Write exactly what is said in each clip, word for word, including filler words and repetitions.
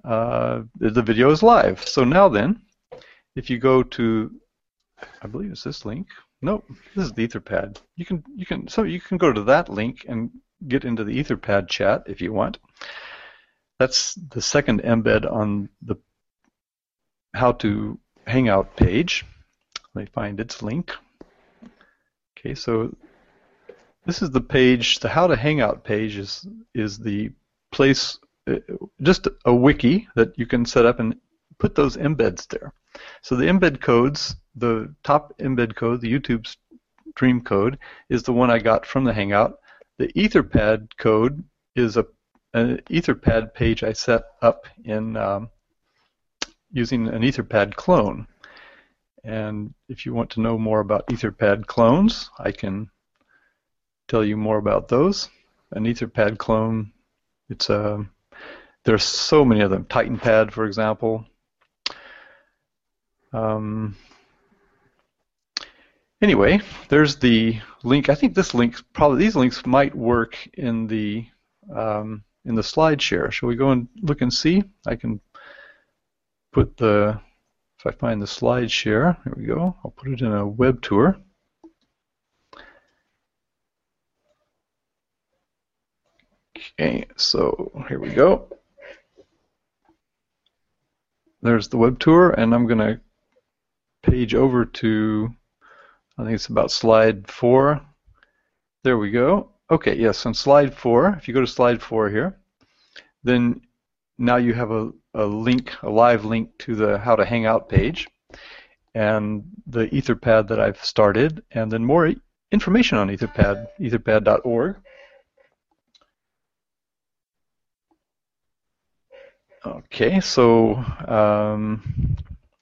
uh, the video is live. So now then, if you go to, I believe it's this link. Nope, this is the Etherpad. You can you can so you can go to that link and get into the Etherpad chat if you want. That's the second embed on the How to Hangout page. Let me find its link. Okay, so this is the page. The How to Hangout page is is the place, uh, just a wiki that you can set up and put those embeds there. So the embed codes, the top embed code, the YouTube stream code, is the one I got from the Hangout. The Etherpad code is a an Etherpad page I set up in um, using an Etherpad clone. And if you want to know more about Etherpad clones, I can tell you more about those. An Etherpad clone, it's a there's so many of them. TitanPad, for example. Um, anyway, there's the link. I think this link, probably these links might work in the um, in the slide share. Shall we go and look and see? I can put the, if I find the slide share, here we go. I'll put it in a web tour. Okay, so here we go. There's the web tour, and I'm going to page over to, I think it's about slide four. There we go. Okay, yes, on slide four, if you go to slide four here, then now you have a, a link, a live link to the How to Hangout page and the Etherpad that I've started, and then more information on Etherpad, etherpad dot org. Okay, so um,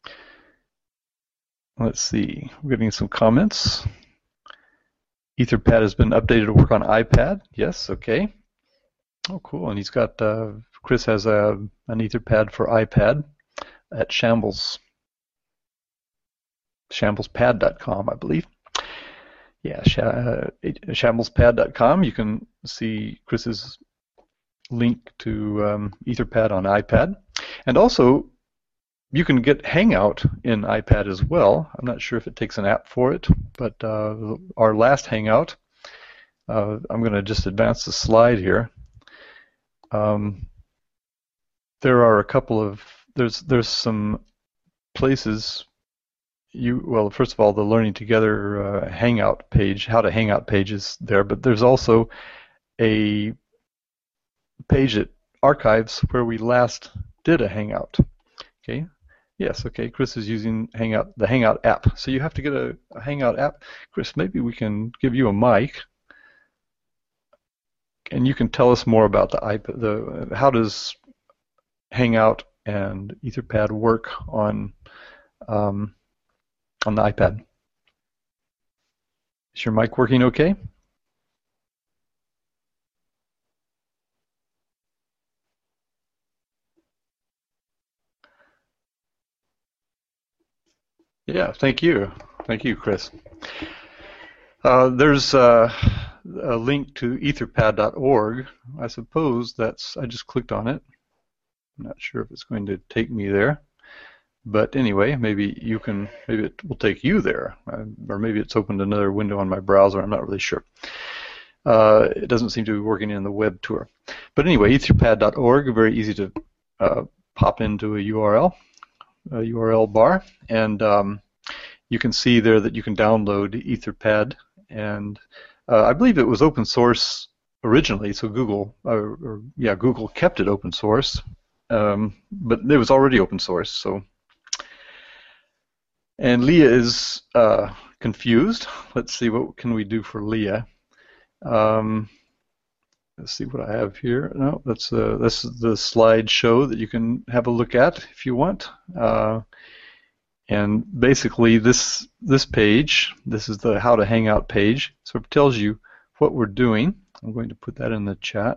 let's see, we're getting some comments. Etherpad has been updated to work on iPad. Yes, okay. Oh, cool. And he's got, uh, Chris has a, an Etherpad for iPad at Shambles, shambles pad dot com, I believe. Yeah, sh uh, shambles pad dot com. You can see Chris's link to um, Etherpad on iPad. And also, you can get Hangout in iPad as well. I'm not sure if it takes an app for it, but uh, our last Hangout, uh, I'm going to just advance the slide here. Um, there are a couple of, there's there's some places, you well, first of all, the Learning Together uh, Hangout page, How to Hangout page is there, but there's also a page that archives where we last did a Hangout. Okay. Yes, okay, Chris is using Hangout, the Hangout app. So you have to get a, a Hangout app. Chris, maybe we can give you a mic, and you can tell us more about the iPad, the how does Hangout and Etherpad work on um, on the iPad. Is your mic working okay? Yeah, thank you. Thank you, Chris. Uh, there's uh, a link to etherpad dot org. I suppose that's, I just clicked on it. I'm not sure if it's going to take me there. But anyway, maybe you can, maybe it will take you there. Uh, or maybe it's opened another window on my browser. I'm not really sure. Uh, it doesn't seem to be working in the web tour. But anyway, etherpad dot org, very easy to uh, pop into a U R L. A U R L bar, and um, you can see there that you can download Etherpad, and uh, I believe it was open source originally, so Google, or, or yeah, Google kept it open source, um, but it was already open source. So, and Leah is uh, confused. Let's see, what can we do for Leah? Um, Let's see what I have here. No, that's uh, this is the slideshow that you can have a look at if you want. Uh, and basically, this this page, this is the How to Hangout page, so it tells you what we're doing. I'm going to put that in the chat.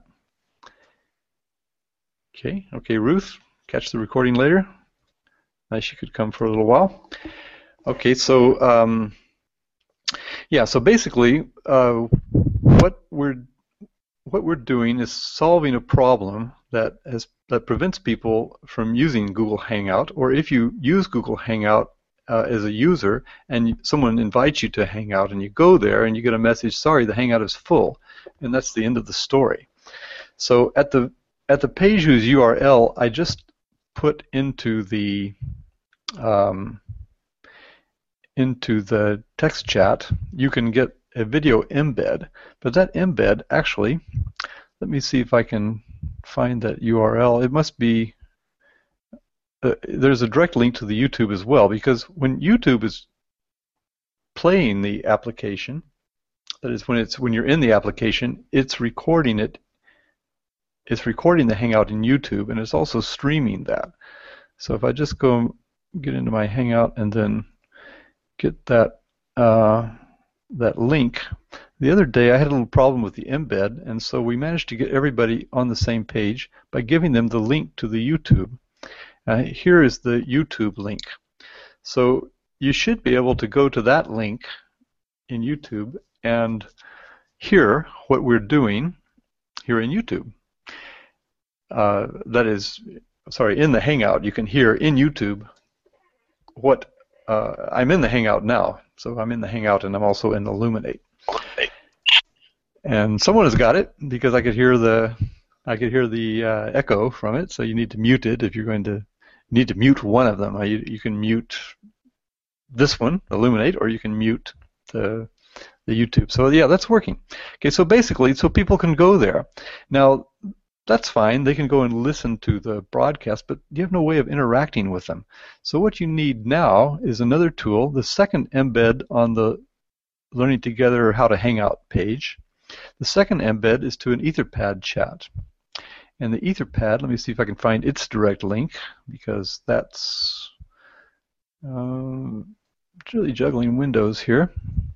Okay, okay, Ruth, catch the recording later. Nice, you could come for a little while. Okay, so um, yeah, so basically, uh, what we're What we're doing is solving a problem that has that prevents people from using Google Hangout, or if you use Google Hangout uh, as a user and someone invites you to Hangout and you go there and you get a message, sorry, the Hangout is full, and that's the end of the story. So at the at the page whose U R L I just put into the um, into the text chat, you can get a video embed, but that embed actually, let me see if I can find that U R L. It must be, uh, there's a direct link to the YouTube as well, because when YouTube is playing the application, that is when it's when you're in the application, it's recording it, it's recording the Hangout in YouTube, and it's also streaming that. So if I just go get into my Hangout and then get that uh, that link. The other day I had a little problem with the embed, and so we managed to get everybody on the same page by giving them the link to the YouTube. Uh, here is the YouTube link. So you should be able to go to that link in YouTube and hear what we're doing here in YouTube. Uh, that is, sorry, in the Hangout, you can hear in YouTube what uh, I'm in the Hangout now. So I'm in the Hangout and I'm also in Illuminate. And someone has got it because I could hear the I could hear the uh, echo from it. So you need to mute it if you're going to need to mute one of them. You, you can mute this one, Illuminate, or you can mute the the YouTube. So yeah, that's working. Okay, so basically, so people can go there. Now, that's fine. They can go and listen to the broadcast, but you have no way of interacting with them. So what you need now is another tool, the second embed on the Learning Together How to Hangout page. The second embed is to an Etherpad chat. And the Etherpad, let me see if I can find its direct link, because that's uh, really juggling windows here.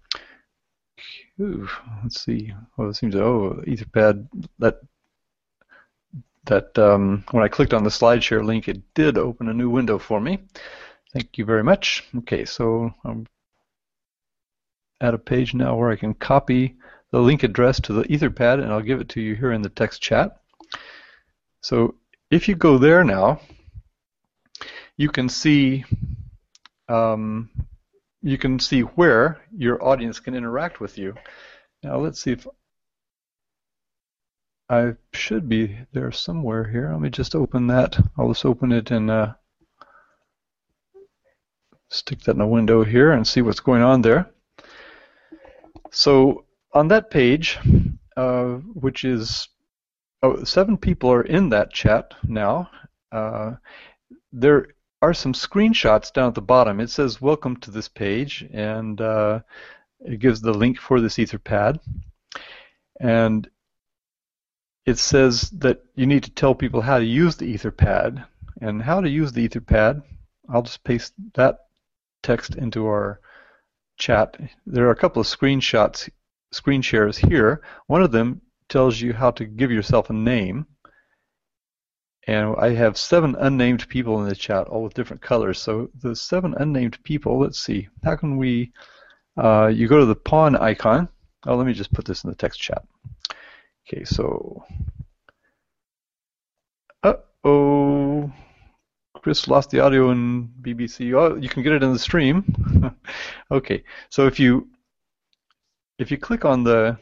Ooh, let's see. Oh, it seems, oh, Etherpad, that that um, when I clicked on the SlideShare link, it did open a new window for me. Thank you very much. Okay, so I'm at a page now where I can copy the link address to the Etherpad, and I'll give it to you here in the text chat. So if you go there now, you can see um, you can see where your audience can interact with you. Now let's see if I should be there somewhere here. Let me just open that. I'll just open it and uh, stick that in a window here and see what's going on there. So on that page, uh, which is, oh, seven people are in that chat now. Uh, there are some screenshots down at the bottom. It says, welcome to this page, and uh, it gives the link for this Etherpad. And it says that you need to tell people how to use the Etherpad. And how to use the Etherpad, I'll just paste that text into our chat. There are a couple of screenshots, screen shares here. One of them tells you how to give yourself a name. And I have seven unnamed people in the chat, all with different colors. So the seven unnamed people, let's see, how can we, uh, you go to the pawn icon. Oh, let me just put this in the text chat. Okay, so, uh-oh, Chris lost the audio in B B C. Oh, you can get it in the stream. Okay, so if you if you click on the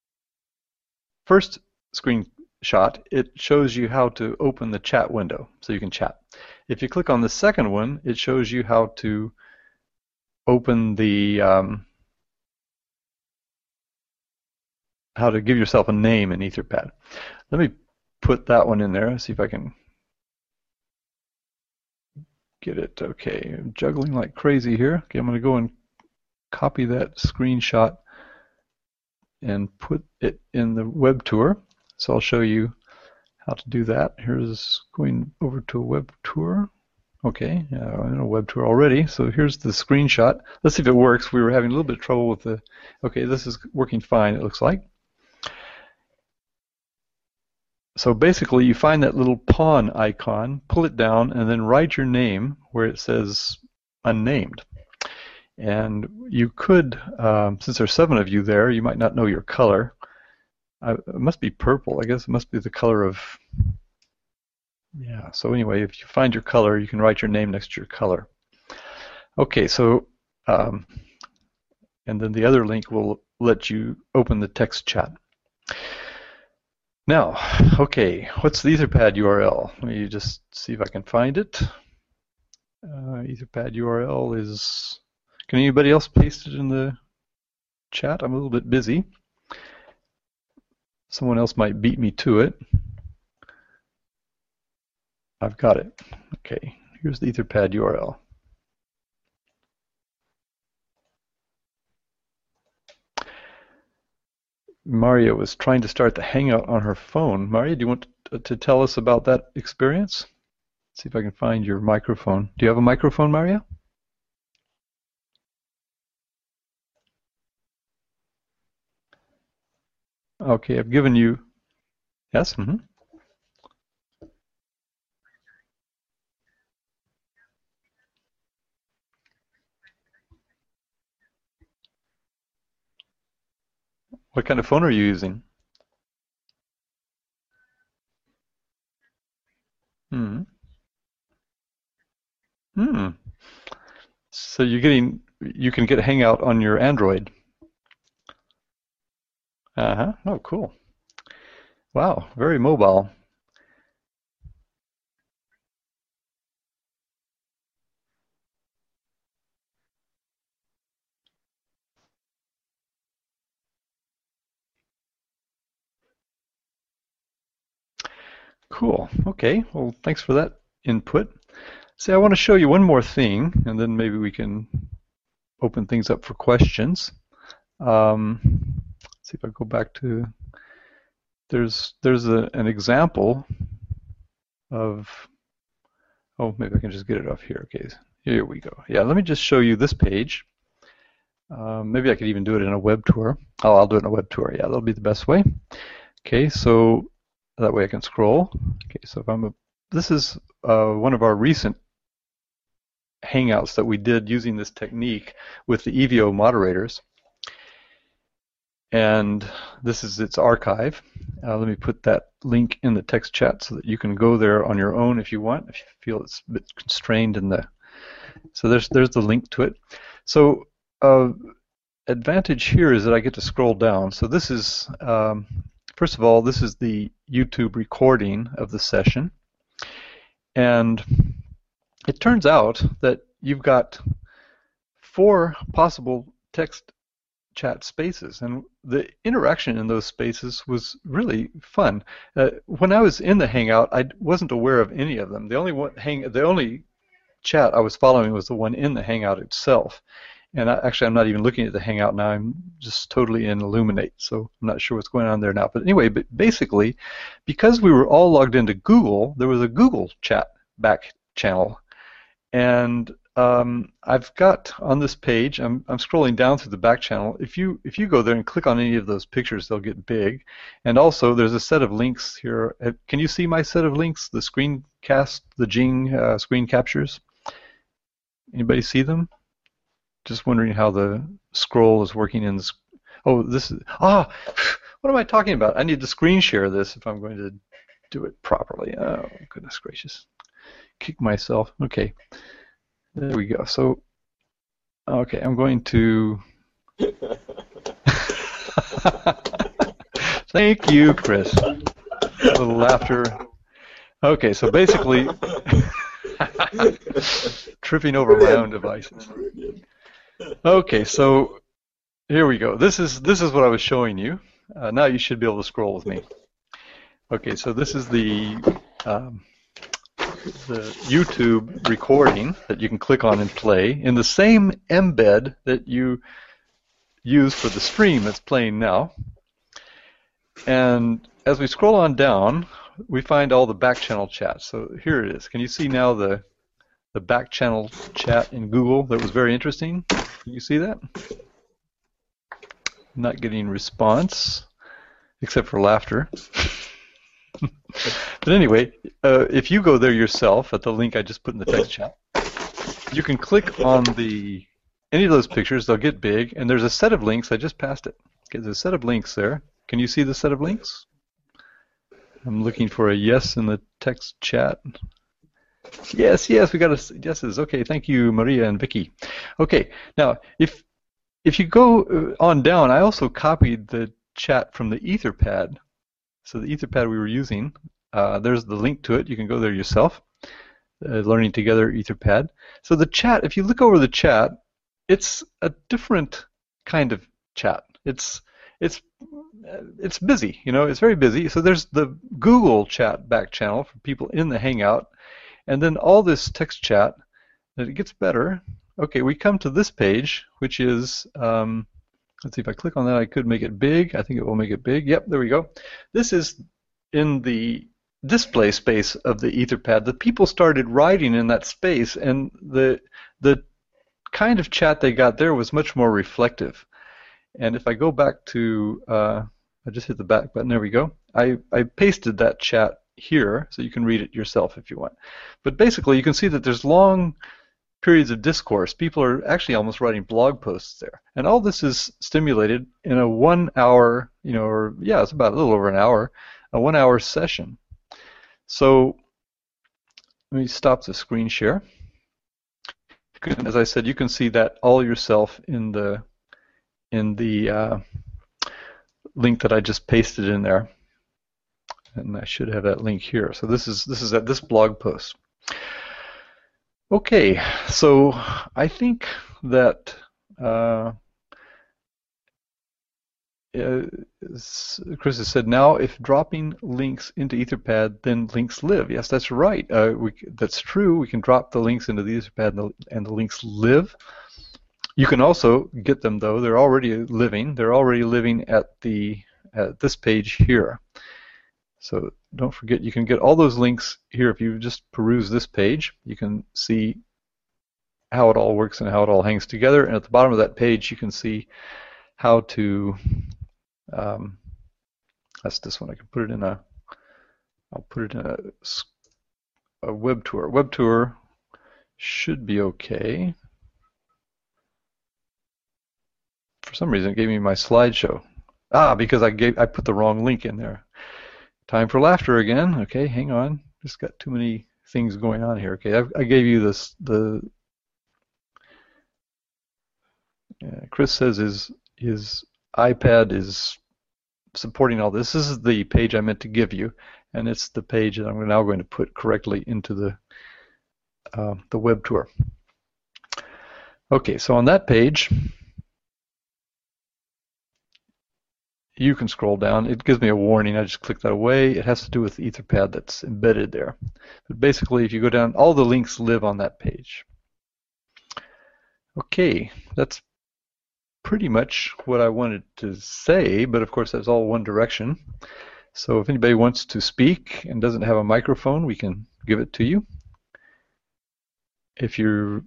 first screenshot, it shows you how to open the chat window, so you can chat. If you click on the second one, it shows you how to open the um, how to give yourself a name in Etherpad. Let me put that one in there, see if I can get it. Okay, I'm juggling like crazy here. Okay, I'm going to go and copy that screenshot and put it in the web tour. So I'll show you how to do that. Here's going over to a web tour. Okay, yeah, I'm in a web tour already. So here's the screenshot. Let's see if it works. We were having a little bit of trouble with the, okay, this is working fine, it looks like. So basically you find that little pawn icon, pull it down, and then write your name where it says unnamed. And you could, um, since there's seven of you there, you might not know your color. Uh, it must be purple. I guess it must be the color of Yeah, so anyway, if you find your color, you can write your name next to your color. Okay, so, um, and then the other link will let you open the text chat. Now, okay, what's the Etherpad U R L? Let me just see if I can find it. Uh, Etherpad U R L is, can anybody else paste it in the chat? I'm a little bit busy. Someone else might beat me to it. I've got it. Okay, here's the Etherpad U R L. Maria was trying to start the Hangout on her phone. Maria, do you want to, to tell us about that experience? See if I can find your microphone. Do you have a microphone, Maria? Okay, I've given you. Yes? Mm-hmm. What kind of phone are you using? Hmm. Hmm. So you're getting, you can get Hangout on your Android. Uh-huh. Oh, cool. Wow, very mobile. Cool. Okay. Well, thanks for that input. See, I want to show you one more thing, and then maybe we can open things up for questions. Um, let's see if I go back to, there's there's a, an example of, oh, maybe I can just get it off here. Okay, here we go. Yeah, let me just show you this page. Um, maybe I could even do it in a web tour. Oh, I'll do it in a web tour. Yeah, that'll be the best way. Okay, so that way I can scroll. Okay, so if I'm a, this is uh, one of our recent Hangouts that we did using this technique with the Evio moderators. And this is its archive. Uh, let me put that link in the text chat so that you can go there on your own if you want, if you feel it's a bit constrained in the. So there's there's the link to it. So uh, advantage here is that I get to scroll down. So this is, um, first of all, this is the YouTube recording of the session. And it turns out that you've got four possible text chat spaces, and the interaction in those spaces was really fun. Uh, when I was in the Hangout, I wasn't aware of any of them. The only one hang, the only chat I was following was the one in the Hangout itself. And I, actually, I'm not even looking at the Hangout now. I'm just totally in Illuminate, so I'm not sure what's going on there now. But anyway, but basically, because we were all logged into Google, there was a Google chat back channel, and Um, I've got on this page, I'm, I'm scrolling down through the back channel. If you if you go there and click on any of those pictures, they'll get big. And also, there's a set of links here. Can you see my set of links? The screencast, the Jing uh, screen captures. Anybody see them? Just wondering how the scroll is working in this. Oh, this is ah. What am I talking about? I need to screen share this if I'm going to do it properly. Oh, goodness gracious! Kick myself. Okay. There we go. So, okay, I'm going to. Thank you, Chris. A little laughter. Okay, so basically, tripping over my own devices. Okay, so here we go. This is this is what I was showing you. Uh, now you should be able to scroll with me. Okay, so this is the. Um, the YouTube recording that you can click on and play in the same embed that you use for the stream that's playing now. And as we scroll on down, we find all the back channel chats. So here it is. Can you see now the the back channel chat in Google that was very interesting? Can you see that? Not getting response, except for laughter. But anyway, uh, if you go there yourself at the link I just put in the text chat, you can click on the any of those pictures. They'll get big, and there's a set of links. I just passed it. Okay, there's a set of links there. Can you see the set of links? I'm looking for a yes in the text chat. Yes, yes, we got a yeses. Okay, thank you, Maria and Vicky. Okay, now if if you go uh, on down, I also copied the chat from the Etherpad. So the Etherpad we were using, uh, there's the link to it. You can go there yourself. Uh, Learning Together Etherpad. So the chat, if you look over the chat, it's a different kind of chat. It's it's it's busy, you know, it's very busy. So there's the Google chat back channel for people in the Hangout, and then all this text chat. And it gets better. Okay, we come to this page, which is um, let's see if I click on that. I could make it big. I think it will make it big. Yep, there we go. This is in the display space of the Etherpad. The people started writing in that space, and the the kind of chat they got there was much more reflective. And if I go back to, uh, I just hit the back button, there we go. I, I pasted that chat here, so you can read it yourself if you want. But basically, you can see that there's long periods of discourse. People are actually almost writing blog posts there. And all this is stimulated in a one hour, you know, or yeah, it's about a little over an hour, a one hour session. So let me stop the screen share. As I said, you can see that all yourself in the in the uh, link that I just pasted in there, and I should have that link here. So this is this is at this blog post. Okay, so I think that uh, uh, Chris has said, now if dropping links into Etherpad, then links live. Yes, that's right. Uh, we, that's true. We can drop the links into the Etherpad and the, and the links live. You can also get them, though. They're already living. They're already living at the at this page here. So don't forget, you can get all those links here. If you just peruse this page, you can see how it all works and how it all hangs together. And at the bottom of that page, you can see how to, um, that's this one. I can put it in a, I'll put it in a, a web tour. Web tour should be okay. For some reason, it gave me my slideshow. Ah, because I gave I put the wrong link in there. Time for laughter again. Okay, hang on. Just got too many things going on here. Okay, I, I gave you this. The uh, Chris says his his iPad is supporting all this. This is the page I meant to give you, and it's the page that I'm now going to put correctly into the uh, the web tour. Okay, so on that page, you can scroll down. It gives me a warning. I just click that away. It has to do with the Etherpad that's embedded there. But basically, if you go down, all the links live on that page. Okay, that's pretty much what I wanted to say, but of course that's all one direction. So if anybody wants to speak and doesn't have a microphone, we can give it to you. If you're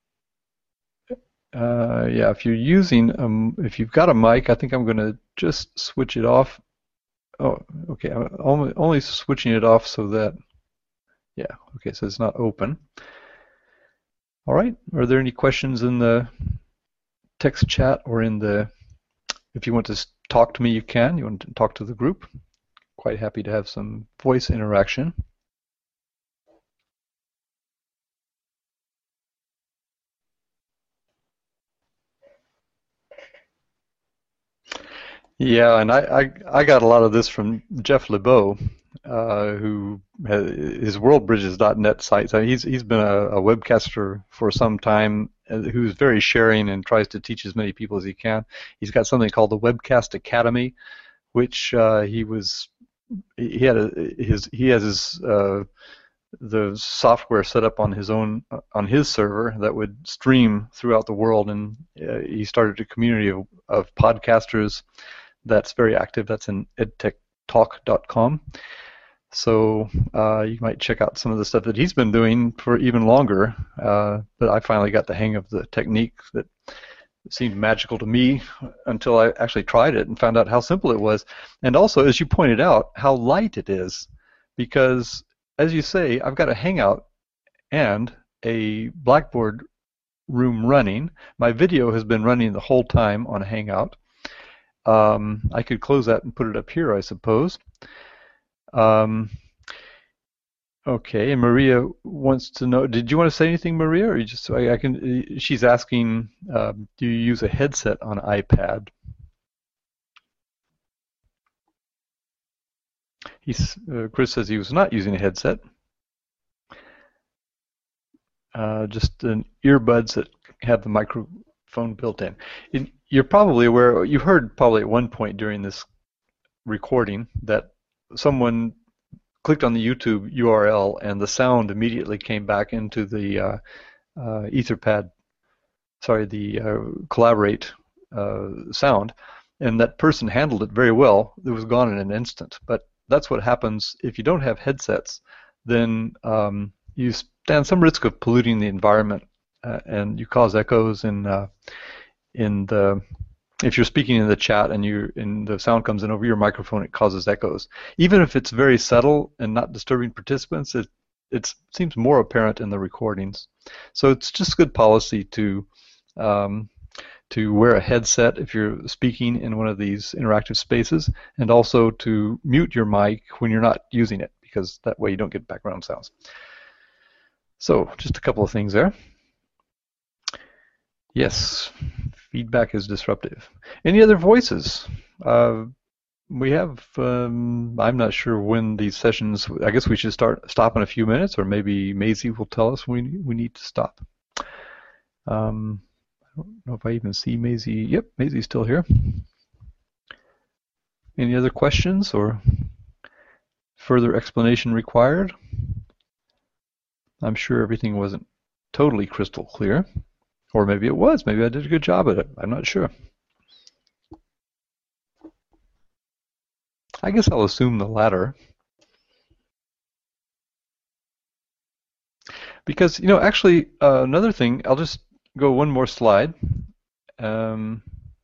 Uh, yeah, if you're using, um, if you've got a mic, I think I'm going to just switch it off. Oh, okay, I'm only, only switching it off so that, yeah, okay, so it's not open. All right, are there any questions in the text chat or in the, if you want to talk to me, you can. You want to talk to the group. Quite happy to have some voice interaction. Yeah, and I, I, I got a lot of this from Jeff LeBeau, uh, who has his world bridges dot net site. So he's he's been a, a webcaster for some time, uh, who's very sharing and tries to teach as many people as he can. He's got something called the Webcast Academy, which uh, he was he had a, his he has his uh, the software set up on his own on his server that would stream throughout the world, and uh, he started a community of, of podcasters that's very active. That's in edtech talk dot com. So uh, you might check out some of the stuff that he's been doing for even longer. Uh, but I finally got the hang of the technique that seemed magical to me until I actually tried it and found out how simple it was. And also, as you pointed out, how light it is. Because, as you say, I've got a Hangout and a Blackboard room running. My video has been running the whole time on Hangout. Um, I could close that and put it up here, I suppose. Um, okay, and Maria wants to know, did you want to say anything, Maria, or you just, I, I can, she's asking, uh, do you use a headset on iPad? He's, uh, Chris says he was not using a headset, uh, just an earbuds that have the microphone built in. in. You're probably aware, you heard probably at one point during this recording that someone clicked on the YouTube U R L and the sound immediately came back into the uh, uh, Etherpad, sorry, the uh, Collaborate uh, sound, and that person handled it very well. It was gone in an instant. But that's what happens if you don't have headsets. Then um, you stand some risk of polluting the environment, uh, and you cause echoes in uh, in the. If you're speaking in the chat and you and the sound comes in over your microphone, it causes echoes. Even if it's very subtle and not disturbing participants, it it seems more apparent in the recordings. So it's just good policy to um, to wear a headset if you're speaking in one of these interactive spaces, and also to mute your mic when you're not using it, because that way you don't get background sounds. So just a couple of things there. Yes, feedback is disruptive. Any other voices? Uh, we have, um, I'm not sure when these sessions, I guess we should start stop in a few minutes, or maybe Maisie will tell us when we, we need to stop. Um, I don't know if I even see Maisie. Yep, Maisie's still here. Any other questions or further explanation required? I'm sure everything wasn't totally crystal clear. Or maybe it was. Maybe I did a good job at it. I'm not sure. I guess I'll assume the latter. Because, you know, actually, uh, another thing, I'll just go one more slide. Um,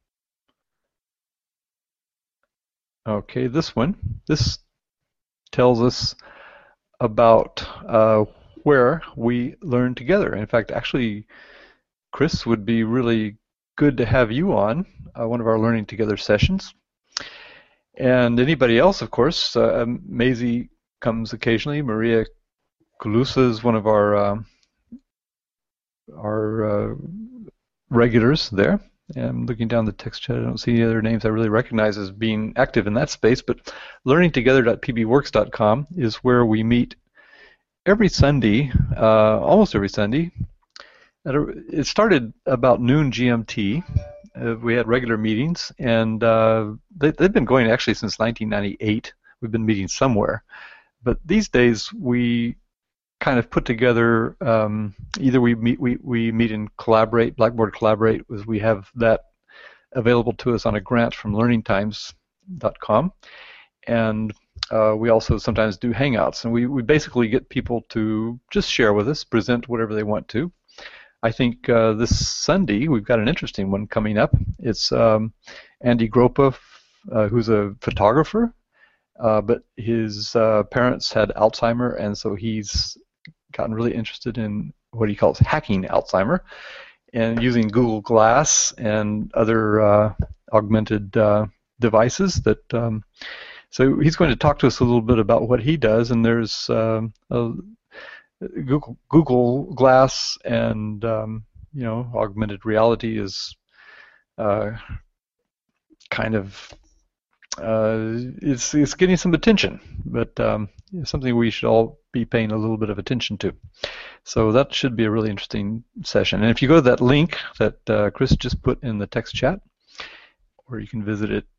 okay, this one. This tells us about uh, where we learn together. In fact, actually, Chris, would be really good to have you on uh, one of our Learning Together sessions. And anybody else, of course. Uh, Maisie comes occasionally. Maria Colusa is one of our uh, our uh, regulars there. And I'm looking down the text chat. I don't see any other names I really recognize as being active in that space. But learning together dot p b works dot com is where we meet every Sunday, uh, almost every Sunday. It started about noon G M T. Uh, we had regular meetings, and uh, they, they've been going actually since nineteen ninety-eight. We've been meeting somewhere. But these days, we kind of put together, um, either we meet we, we meet in Collaborate, Blackboard Collaborate, as we have that available to us on a grant from learning times dot com. And uh, we also sometimes do Hangouts. And we, we basically get people to just share with us, present whatever they want to. I think uh, this Sunday we've got an interesting one coming up. It's um, Andy Gropa, uh, who's a photographer, uh, but his uh, parents had Alzheimer, and so he's gotten really interested in what he calls hacking Alzheimer, and using Google Glass and other uh, augmented uh, devices. That um, so he's going to talk to us a little bit about what he does, and there's um, a Google, Google Glass and um, you know, augmented reality is uh, kind of uh, it's it's getting some attention, but um, it's something we should all be paying a little bit of attention to. So that should be a really interesting session. And if you go to that link that uh, Chris just put in the text chat, or you can visit it,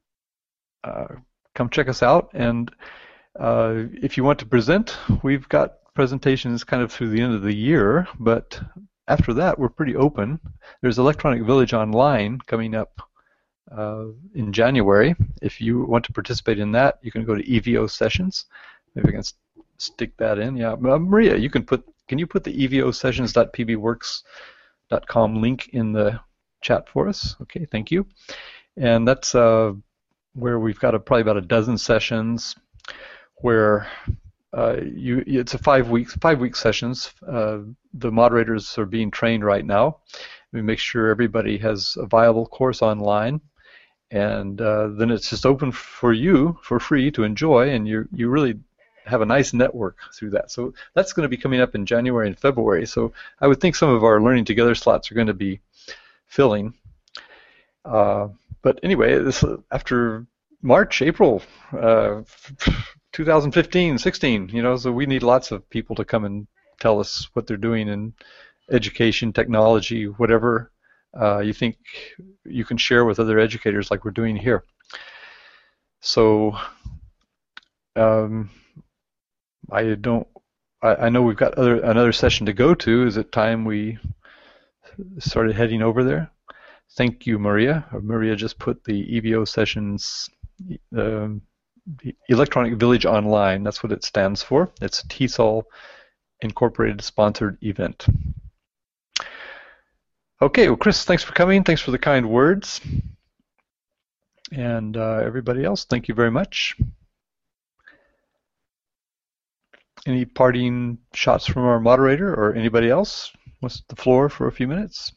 uh, come check us out. And uh, if you want to present, we've got presentations kind of through the end of the year, but after that we're pretty open. There's Electronic Village Online coming up uh, in January. If you want to participate in that, you can go to E V O Sessions. Maybe I can st stick that in. Yeah, uh, Maria, you can put. Can you put the E V O sessions dot p b works dot com link in the chat for us? Okay, thank you. And that's uh, where we've got a, probably about a dozen sessions where. Uh, you, it's a five weeks, five week sessions. Uh, the moderators are being trained right now. We make sure everybody has a viable course online, and uh, then it's just open for you for free to enjoy, and you you really have a nice network through that. So that's going to be coming up in January and February. So I would think some of our Learning Together slots are going to be filling. Uh, but anyway, this after March, April, uh, two thousand fifteen, sixteen, you know, so we need lots of people to come and tell us what they're doing in education, technology, whatever uh, you think you can share with other educators like we're doing here. So um, I don't, I, I know we've got other another session to go to. Is it time we started heading over there? Thank you, Maria. Maria just put the E V O sessions, um, the Electronic Village Online. That's what it stands for. It's a T S O L Incorporated sponsored event. Okay, well, Chris, thanks for coming. Thanks for the kind words. And uh, everybody else, thank you very much. Any parting shots from our moderator or anybody else? What's the floor for a few minutes?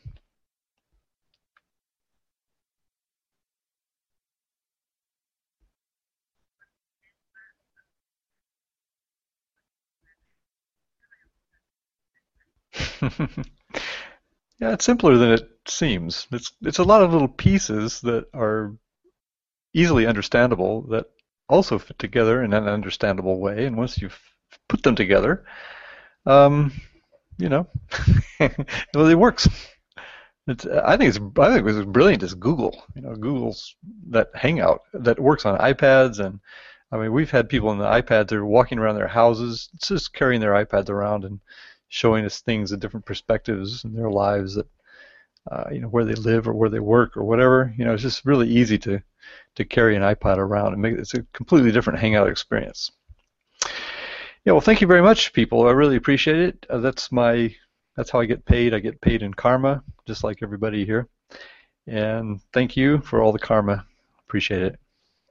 Yeah, it's simpler than it seems. It's it's a lot of little pieces that are easily understandable that also fit together in an understandable way. And once you've put them together, um, you know, well, it works. It's, I think it's I think it was as brilliant as Google. You know, Google's that Hangout that works on iPads, and I mean, we've had people on the iPads that are walking around their houses, just carrying their iPads around and showing us things at different perspectives in their lives, that uh, you know, where they live or where they work or whatever. You know, it's just really easy to to carry an iPad around and make it's a completely different Hangout experience. Yeah, well, thank you very much, people. I really appreciate it. Uh, that's my that's how I get paid. I get paid in karma, just like everybody here. And thank you for all the karma. Appreciate it.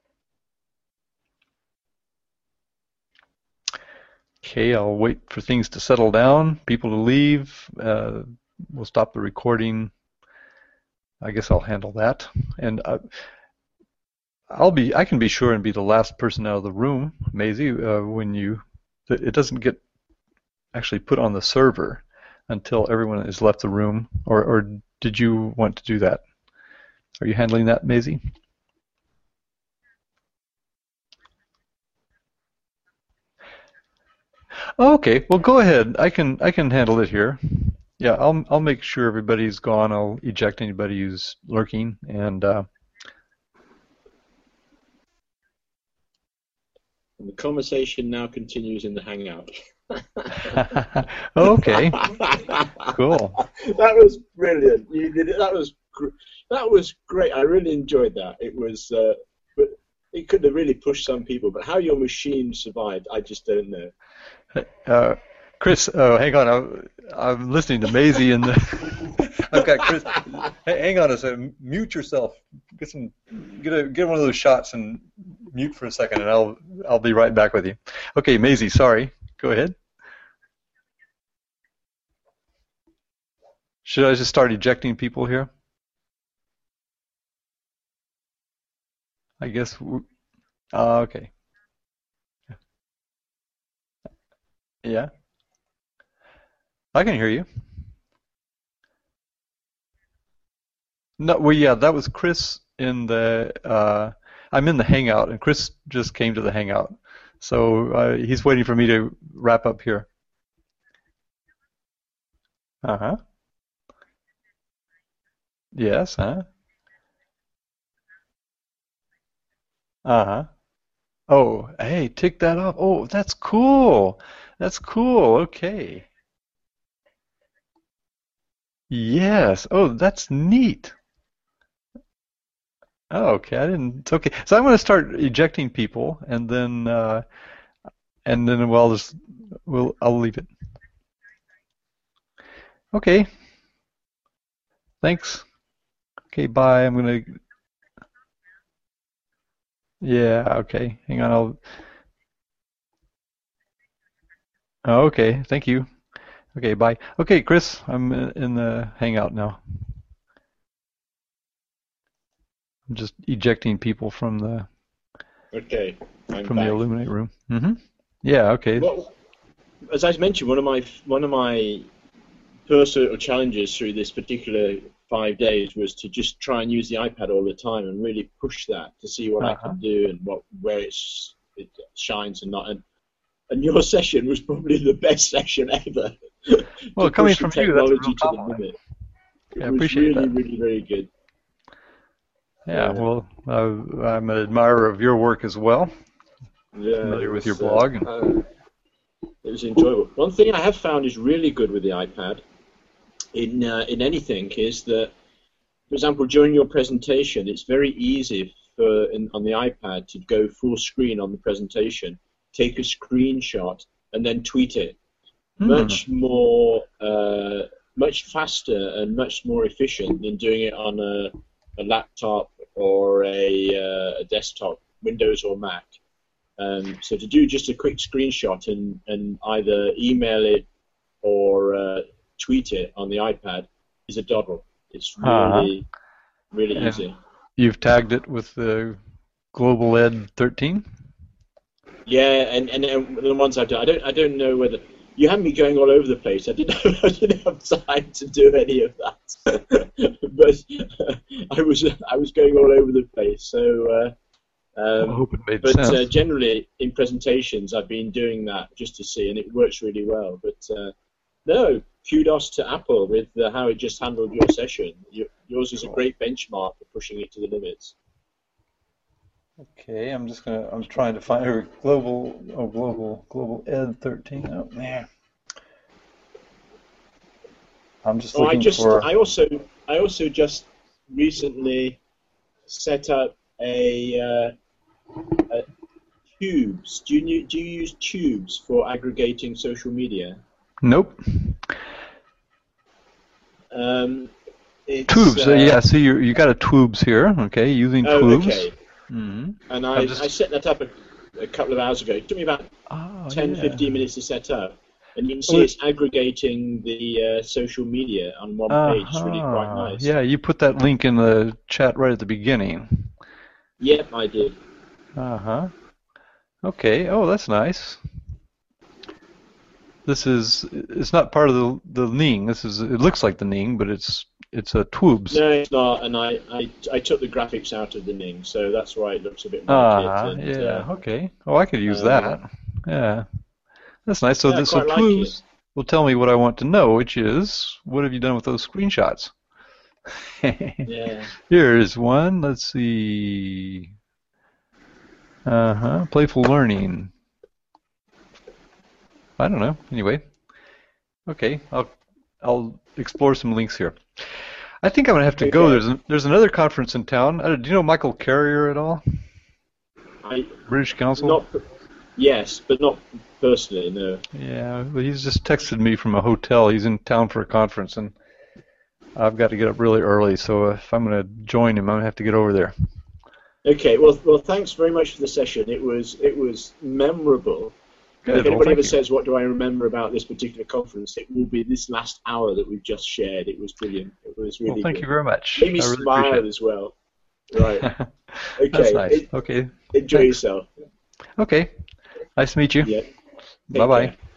Okay, I'll wait for things to settle down, people to leave. Uh, we'll stop the recording. I guess I'll handle that. And uh, I'll be, I can be sure and be the last person out of the room, Maisie, uh, when you, it doesn't get actually put on the server until everyone has left the room. Or, or did you want to do that? Are you handling that, Maisie? Oh, okay, well, go ahead. I can I can handle it here. Yeah, I'll I'll make sure everybody's gone. I'll eject anybody who's lurking, and uh, And the conversation now continues in the Hangout. okay, cool. That was brilliant. You did it. That was gr- that was great. I really enjoyed that. It was, uh, but it could have really pushed some people. But how your machine survived, I just don't know. Uh, Chris, oh, hang on. I'm, I'm listening to Maisie, and the, I've got Chris. Hey, hang on a second. Mute yourself. Get some. Get a get one of those shots and mute for a second, and I'll I'll be right back with you. Okay, Maisie. Sorry. Go ahead. Should I just start ejecting people here? I guess. Uh, okay. Yeah, I can hear you. No, well, yeah, that was Chris in the. Uh, I'm in the Hangout, and Chris just came to the Hangout, so uh, he's waiting for me to wrap up here. Uh huh. Yes. Huh. Uh huh. Oh, hey, tick that off. Oh, that's cool. That's cool. Okay. Yes. Oh, that's neat. Oh, okay. I didn't. It's okay. So I'm going to start ejecting people, and then uh, and then we'll just we'll I'll leave it. Okay. Thanks. Okay. Bye. I'm gonna. Yeah. Okay. Hang on. I'll. Oh, okay. Thank you. Okay. Bye. Okay, Chris. I'm in in the Hangout now. I'm just ejecting people from the Okay, I'm from back. the Illuminate room. Mm-hmm. Yeah. Okay. Well, as I mentioned, one of my one of my personal challenges through this particular five days was to just try and use the iPad all the time and really push that to see what Uh-huh. I can do and what where it's, it shines and not. And, and your session was probably the best session ever. Well, to coming push the from you, that's a technology real to the compliment. limit. It Yeah, I was appreciate really, that. really, very good. Yeah. Yeah. Well, uh, I'm an admirer of your work as well. Yeah, Familiar it with was, your blog. Uh, uh, it was enjoyable. One thing I have found is really good with the iPad in uh, in anything is that, for example, during your presentation, it's very easy for in, on the iPad to go full screen on the presentation, take a screenshot, and then tweet it. Hmm. Much more, uh, much faster and much more efficient than doing it on a, a laptop or a, uh, a desktop, Windows or Mac. Um, so to do just a quick screenshot and, and either email it or uh, tweet it on the iPad is a doddle. It's really, Uh-huh. really And easy. you've tagged it with the Global Ed thirteen? Yeah, and, and, and the ones I've done, I don't, I don't know whether you had me going all over the place. I didn't, I didn't have time to do any of that, but I was, I was going all over the place. So. Uh, Um, I hope it made but sense. uh, generally, in presentations, I've been doing that just to see, and it works really well. But uh, no, kudos to Apple with uh, how it just handled your session. You, yours is a great benchmark for pushing it to the limits. Okay, I'm just gonna. I'm trying to find her global. Oh, global, global Ed thirteen. Oh man, I'm just Oh, I looking just, for. I also, I also just recently set up a, uh, a Tubes. Do you do you use Tubes for aggregating social media? Nope. Um, it's, Tubes. Uh, Uh, yeah. See, you you got a Tubes here. Okay, using oh, Tubes. okay. Mm-hmm. And I, just... I set that up a, a couple of hours ago. It took me about oh, ten, yeah. fifteen minutes to set up. And you can see Well, it's aggregating the uh, social media on one uh-huh. page. It's really quite nice. Yeah, you put that link in the chat right at the beginning. Yep, I did. Uh-huh. Okay. Oh, that's nice. This is, it's not part of the the Ning. This is, it looks like the Ning, but it's it's a Tubes. No, it's not. And I, I, I took the graphics out of the Ning, so that's why it looks a bit like Uh-huh. it. And, Yeah. uh, Okay. Oh, I could use um, that. Yeah. That's nice. So yeah, I this so quite like Tubes it. will tell me what I want to know, which is, what have you done with those screenshots? Yeah. Here's one. Let's see. Uh-huh. Playful learning. I don't know. Anyway. Okay. I'll I'll explore some links here. I think I'm gonna have to Okay. go. There's a, there's another conference in town. Uh, do you know Michael Carrier at all? I, British Council? not, yes, but not personally, no. Yeah, well, he's just texted me from a hotel. He's in town for a conference, and I've got to get up really early. So if I'm going to join him, I'm going to have to get over there. Okay, well, well, thanks very much for the session. It was, it was memorable. Good. If Well, anybody thank ever you. says, what do I remember about this particular conference, it will be this last hour that we've just shared. It was brilliant. It was really Well, thank good. you very much. Made me I really smile appreciate as well. Right. it. Okay. That's nice. En- Okay. enjoy Thanks. yourself. Okay. Nice to meet you. Yeah. Take Bye-bye. care.